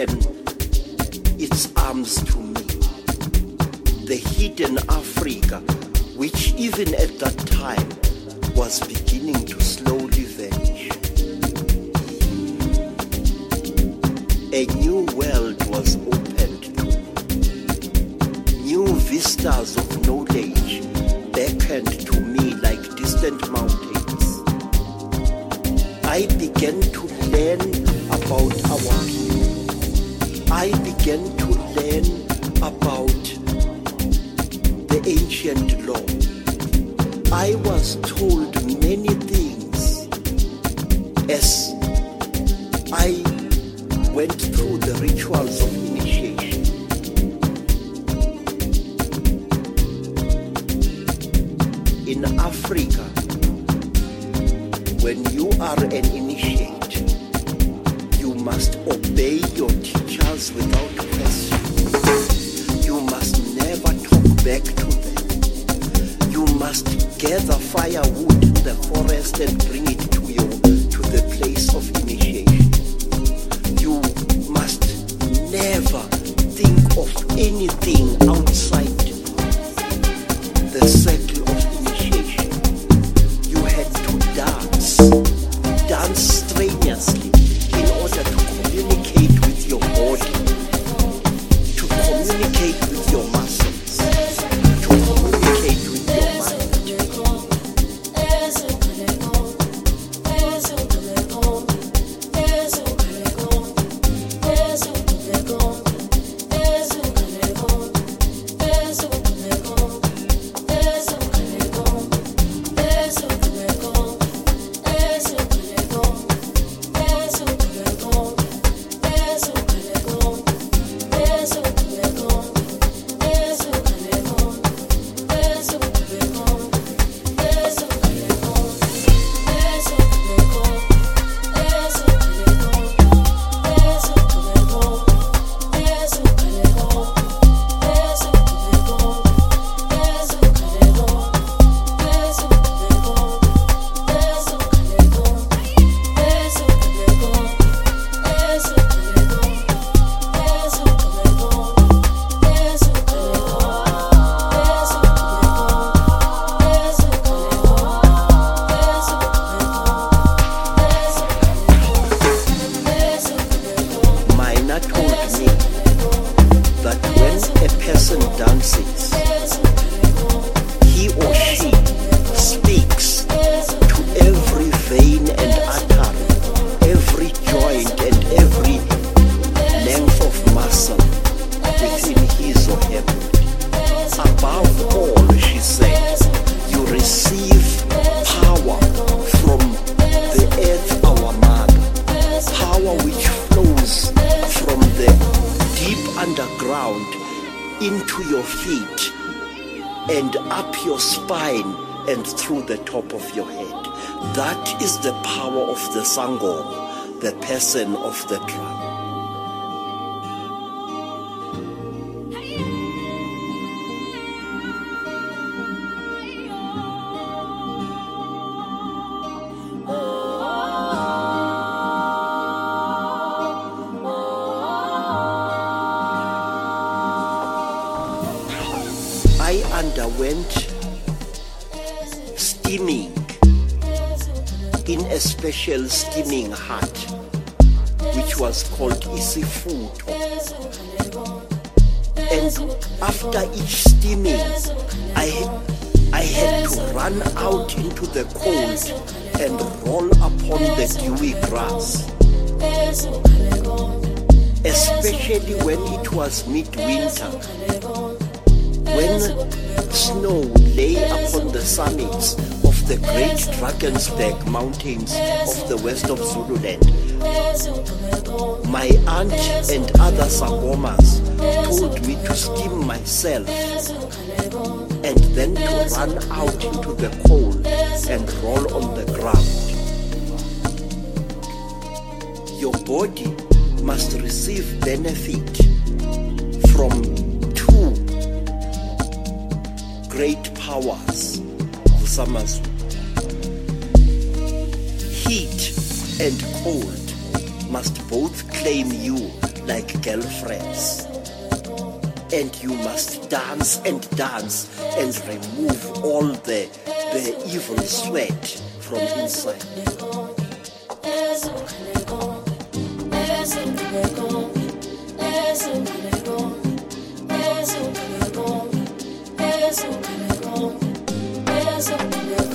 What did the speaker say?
open its arms to me. The hidden Africa, which even at that time was beginning to slowly vanish. A new world was opened to me. New vistas of knowledge beckoned to me like distant mountains. I began to learn about our people. I began to learn about the ancient law. I was told many things as I went through the rituals of initiation. In Africa, when you are an initiate, you must obey your teachers without question. You must never talk back to them. You must gather firewood in the forest and bring it to the place of initiation. You must never think of anything outside the circle of initiation. You had to dance strenuously in order to communicate with your body, to communicate with your muscles, to communicate with your mind. Dances, he or she speaks to every vein and artery, every joint and every length of muscle within his or her body. Above all, she said, you receive power from the earth, our mother, power which flows from the deep underground into your feet and up your spine and through the top of your head. That is the power of the Sangoma, the person of the drum. I underwent steaming in a special steaming hut which was called Isifuto. And after each steaming, I had to run out into the cold and roll upon the dewy grass, especially when it was midwinter, when snow lay upon the summits of the great Drakensberg mountains of the west of Zululand. My aunt and other Sangomas told me to steam myself and then to run out into the cold and roll on the ground. Your body must receive benefit from two great powers of Samazu. Heat and cold must both claim you like girlfriends. And you must dance and dance and remove all the evil sweat from inside. Eso